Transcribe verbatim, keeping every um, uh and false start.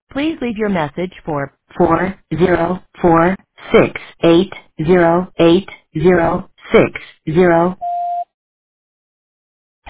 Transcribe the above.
Please leave your message for four zero four six eight zero eight zero six zero.